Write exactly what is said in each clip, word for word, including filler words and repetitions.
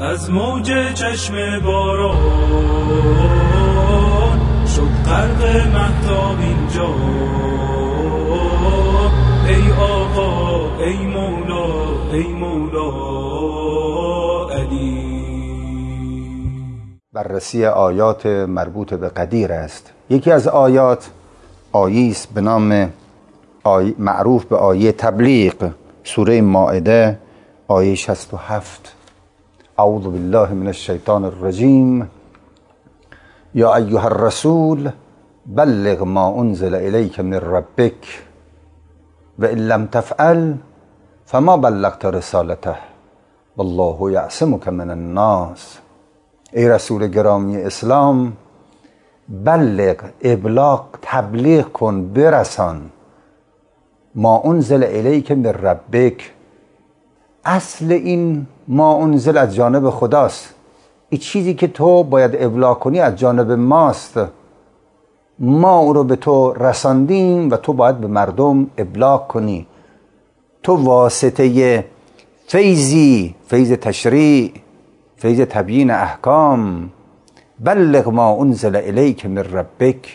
از موج چشم باران شد غرق مهتاب اینجا. ای آقا ای مولا ای مولا علی. بررسی آیات مربوط به قدیر است. یکی از آیات آیه است به نام آیه معروف به آیه تبلیغ، سوره مائده آیه شصت و هفت. اعوذ بالله من الشیطان الرجیم. یا ایها الرسول بلغ ما انزل الیک من ربک و ان لم تفعل فما بلغت رسالته والله یعصمک من الناس. ای رسول گرامی اسلام، بلغ، ابلاغ، تبلیغ کن، برسان ما انزل الیک من ربک. اصل این ما انزل از جانب خداست. این چیزی که تو باید ابلاغ کنی از جانب ماست. ما او رو به تو رساندیم و تو باید به مردم ابلاغ کنی. تو واسطه فیضی، فیض تشریع، فیض تبیین احکام. بلغ ما انزل الیک من ربک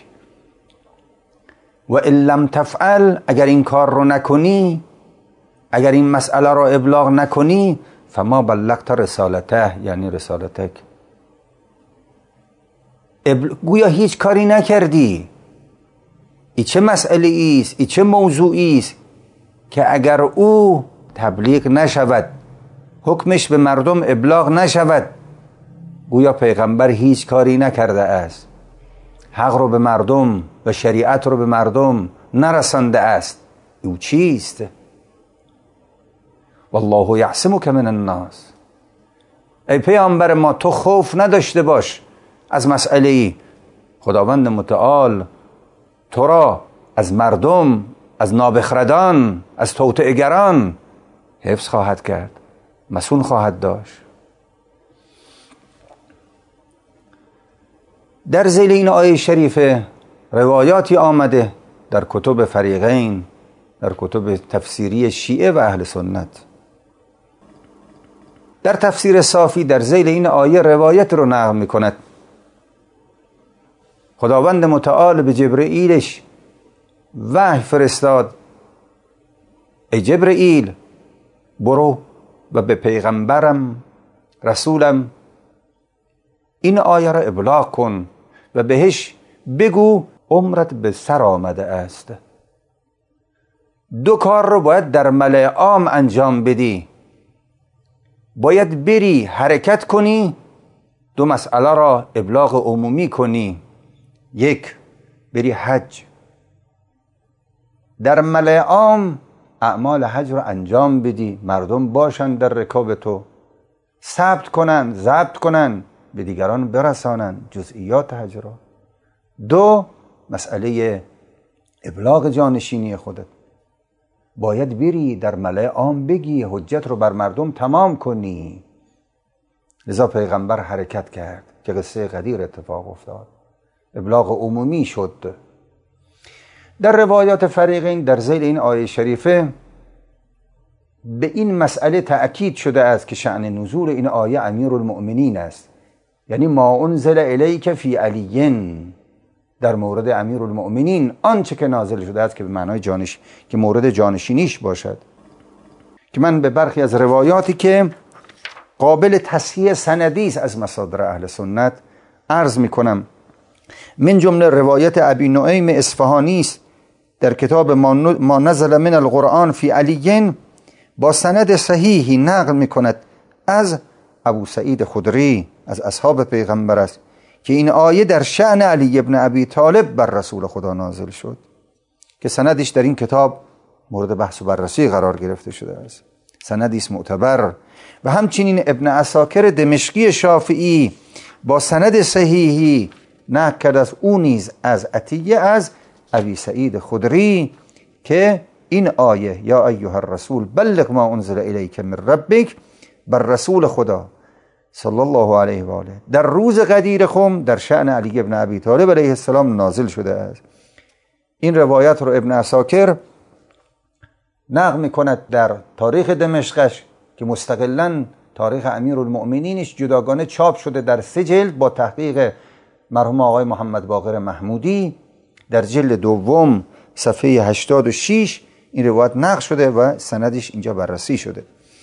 و ان لم تفعل، اگر این کار رو نکنی، اگر این مسئله رو ابلاغ نکنی، فما بلغت رسالته، یعنی رسالتک، ابل... گویا هیچ کاری نکردی. ای چه مسئله است، ای چه موضوعی است که اگر او تبلیغ نشود، حکمش به مردم ابلاغ نشود، گویا پیغمبر هیچ کاری نکرده است، حق رو به مردم و شریعت رو به مردم نرسانده است. او چیست؟ والله یعصمک من الناس. ای پیامبر ما، تو خوف نداشته باش از مسئله ای. خداوند متعال تو را از مردم، از نابخردان، از توطئه‌گران حفظ خواهد کرد، مسئول خواهد داشت. در ذیل این آیه شریفه روایاتی آمده در کتب فریقین، در کتب تفسیری شیعه و اهل سنت. در تفسیر صافی در ذیل این آیه روایت رو نقل می کند. خداوند متعال به جبرئیلش وحی فرستاد: ای جبرئیل، برو و به پیغمبرم رسولم این آیه را ابلاغ کن و بهش بگو عمرت به سر آمده است. دو کار رو باید در ملأ عام انجام بدی. باید بری حرکت کنی، دو مسئله را ابلاغ عمومی کنی. یک، بری حج، در ملأ عام اعمال حج رو انجام بدی، مردم باشن در رکاب تو، ثبت کنن، ضبط کنن، به دیگران برسانن جزئیات حج را. دو، مسئله ابلاغ جانشینی خودت. باید بری در ملأ عام بگی، حجت رو بر مردم تمام کنی. لذا پیغمبر حرکت کرد که قصه غدیر اتفاق افتاد، ابلاغ عمومی شد. در روایات فریقین در ذیل این آیه شریفه به این مسئله تأکید شده است که شأن نزول این آیه امیرالمؤمنین است، یعنی ما انزل الیک فی علی، در مورد امیرالمؤمنین آنچه که نازل شده است که به معنای جانش که مورد جانشینیش باشد. که من به برخی از روایاتی که قابل تصحیح سندی است از مصادر اهل سنت عرض می کنم. من جمله روایت ابی نعیم اصفهانی است در کتاب ما نزل من القرآن فی علی، با سند صحیحی نقل می کند از ابو سعید خدری، از اصحاب پیغمبر است، که این آیه در شأن علی ابن ابی طالب بر رسول خدا نازل شد، که سندش در این کتاب مورد بحث و بررسی قرار گرفته شده است. سندی است معتبر. و همچنین ابن عساکر دمشقی شافعی با سند صحیحی نقل کرد از او نیز از عطیه از ابی سعید خدری که این آیه یا ایها الرسول بلغ ما انزل الیک من ربک بر رسول خدا صلی الله علیه و آله در روز غدیر خم در شأن علی ابن ابی طالب علیه السلام نازل شده است. این روایت رو ابن عساکر نقل می کند در تاریخ دمشقش که مستقلاً تاریخ امیرالمؤمنینش جداگانه چاپ شده در سه جلد با تحقیق مرحوم آقای محمد باقر محمودی. در جلد دوم صفحه هشتاد و شش این روایت نقل شده و سندش اینجا بررسی شده.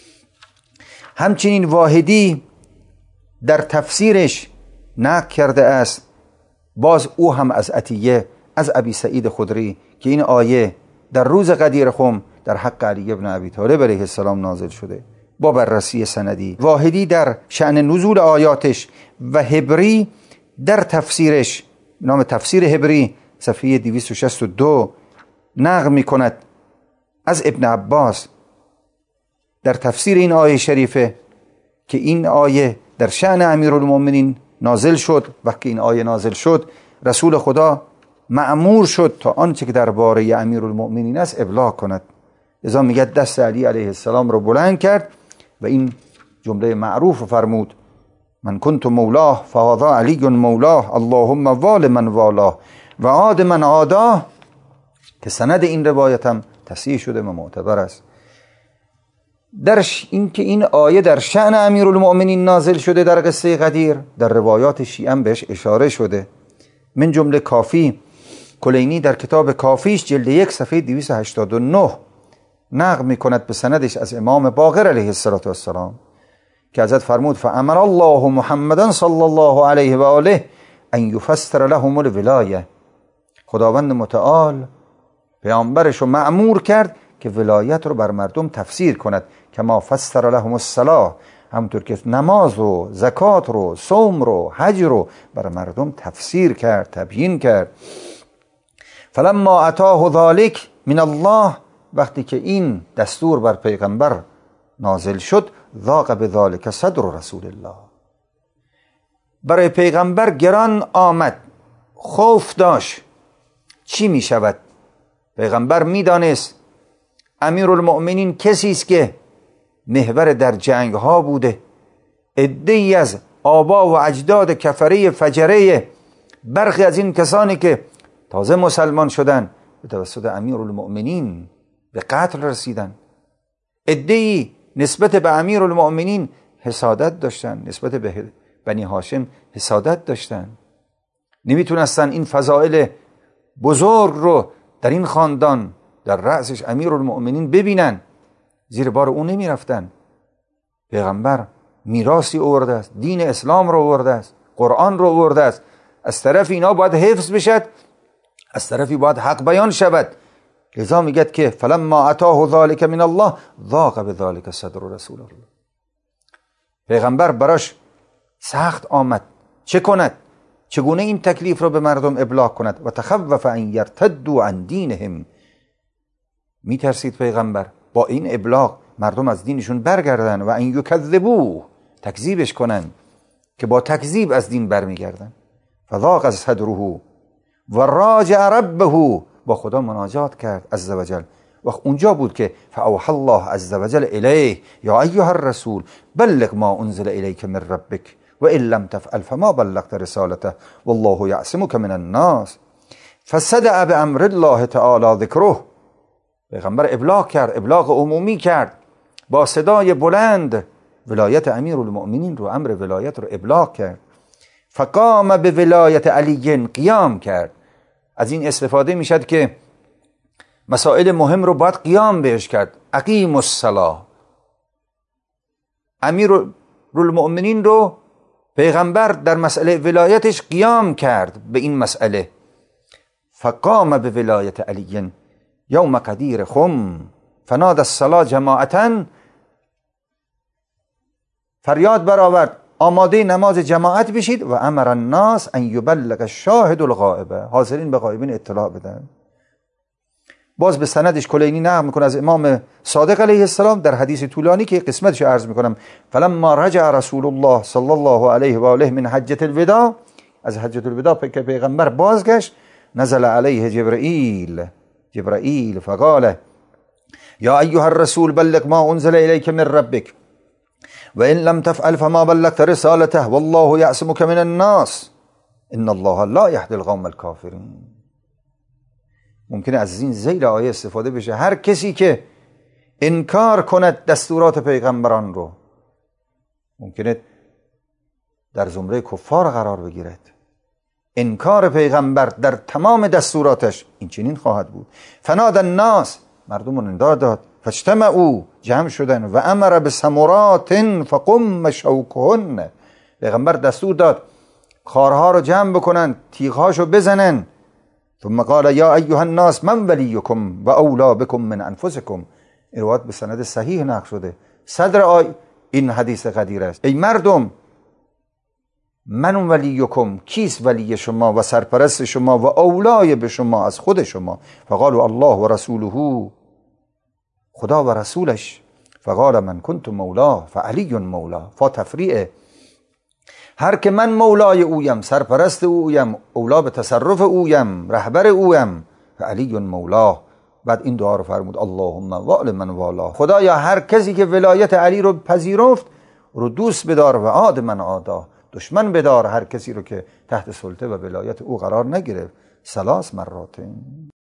همچنین واحدی در تفسیرش نقل کرده است، باز او هم از عطیه از ابی سعید خدری، که این آیه در روز غدیر خم در حق علی ابن ابی طالب علیه السلام نازل شده با بررسی سندی. واحدی در شأن نزول آیاتش و هبری در تفسیرش، نام تفسیر هبری صفحه دویست و شصت و دو نقل می کند از ابن عباس در تفسیر این آیه شریفه که این آیه در شأن امیرالمؤمنین نازل شد. وقتی این آیه نازل شد رسول خدا مأمور شد تا آنچه که درباره امیرالمؤمنین است ابلاغ کند. لذا میگه دست علی علیه السلام رو بلند کرد و این جمله معروف فرمود: من کنت مولاه فهذا علی مولاه اللهم وال من والاه و عاد من عاداه، که سند این روایت هم تصحیح شده و معتبر است. در این که این آیه در شأن امیرالمؤمنین نازل شده در قصه غدیر، در روایات شیعه بهش اشاره شده. من جمله کافی، کلینی در کتاب کافیش جلد یک صفحه دویست و هشتاد و نه نقل می کند به سندش از امام باقر علیه السلام که حضرت فرمود: فامر الله محمدا صلی الله علیه و آله ان یفسر لهم الولایه. خداوند متعال پیامبرش رو مأمور کرد که ولایت رو بر مردم تفسیر کند، کما فسر لهم الصلاه، همونطور که نماز رو، زکات رو، صوم رو، حج رو بر مردم تفسیر کرد، تبیین کرد. فلما اتاه ذلک من الله، وقتی که این دستور بر پیغمبر نازل شد، ضاق بذلک صدر رسول الله، برای پیغمبر گران آمد، خوف داشت چی می شود. پیغمبر می دانست امیرالمؤمنین کسی است که محور در جنگ ها بوده، عده‌ای از آبا و اجداد کفره فجره، برخی از این کسانی که تازه مسلمان شدن به توسط امیرالمؤمنین به قتل رسیدن، عده‌ای نسبت به امیرالمؤمنین حسادت داشتن، نسبت به بنی هاشم حسادت داشتن، نمیتونستن این فضائل بزرگ رو در این خاندان در رأسش امیرالمؤمنین ببینن، زیر بار اون نمی رفتن. پیغمبر میراثی آورده است، دین اسلام رو آورده است، قرآن رو آورده است. از طرف اینا باید حفظ بشد، از طرفی باید حق بیان شود. لذا میگه که فلما اتاه ذلک من الله ضاق بذلک صدر رسول الله. پیغمبر براش سخت آمد چه کند، چگونه این تکلیف رو به مردم ابلاغ کند. و تخوف ان یرتدوا عن دینهم، میترسید پیغمبر با این ابلاغ مردم از دینشون برگردن. و ان یکذبوه، تکذیبش کنن، که با تکذیب از دین برمیگردن. فضاق صدره و راجع ربه، با خدا مناجات کرد عز وجل. و اونجا بود که فاوحى الله عز وجل الیه یا ایها الرسول بلغ ما انزل الیک من ربک و ان لم تفعل فما بلغت رسالته والله یعصمک من الناس فصدع بامر الله تعالی ذکره. پیغمبر ابلاغ کرد، ابلاغ عمومی کرد با صدای بلند، ولایت امیرالمؤمنین رو، امر ولایت رو ابلاغ کرد. فقام به ولایت علی، قیام کرد. از این استفاده میشد که مسائل مهم رو باید قیام بهش کرد. اقیم الصلاه، امیرالمؤمنین رو پیغمبر در مسئله ولایتش قیام کرد به این مسئله. فقام به ولایت علی یوم غدیر خم فنادى الصلاه جماعتا، فریاد برآورد آماده نماز جماعت بشید. و امر الناس ان یبلغ الشاهد الغائب، حاضرین به غایبین اطلاع بدن. باز به سندش کلینی نقل میکنه از امام صادق علیه السلام در حدیث طولانی که قسمتش عرض میکنم. فلما رجع رسول الله صلی الله علیه و آله من حجة الوداع، از حجة الوداع که پیغمبر بازگشت، نزل علیه جبرائیل جبرائیل فقال یا ایها الرسول بلغ ما انزل الیک من ربک و ان لم تفعل فما بلغت رسالته والله یعصمک من الناس ان الله لا یهدی القوم الکافرین. ممکنه از این ذیل آیه استفاده بشه. هر کسی که انکار کند دستورات پیغمبران رو، ممکنه در زمره کفار قرار بگیرد. انکار پیغمبر در تمام دستوراتش این چنین خواهد بود. فنادى الناس، مردم رو ندا داد. فاجتمعوا، جمع شدن. و امر بثمرات فقم شوکهن، پیغمبر دستور داد خارها رو جمع بکنن، تیغهاشو بزنن. ثم قال یا ایها الناس من ولیکم و اولا بکم من انفسکم. این روایت به سند صحیح نقل شده. صدر آی این حدیث قدیر است. ای مردم، من ولیکم، کیست ولی شما و سرپرست شما و اولای به شما از خود شما؟ فقالوا الله و رسوله، خدا و رسولش. فقال من کنت مولاه فعلی مولاه. فا تفریعه، هر که من مولای اویم، سرپرست اویم، اولا به تصرف اویم، رهبر اویم، فعلی مولاه. بعد این دعا رو فرمود اللهم وال من والاه، خدایا هر کسی که ولایت علی رو پذیرفت رو دوست بدار و عاد من عادا، دشمن بدار هر کسی رو که تحت سلطه و ولایت او قرار نگرفت. ثلاث مرات.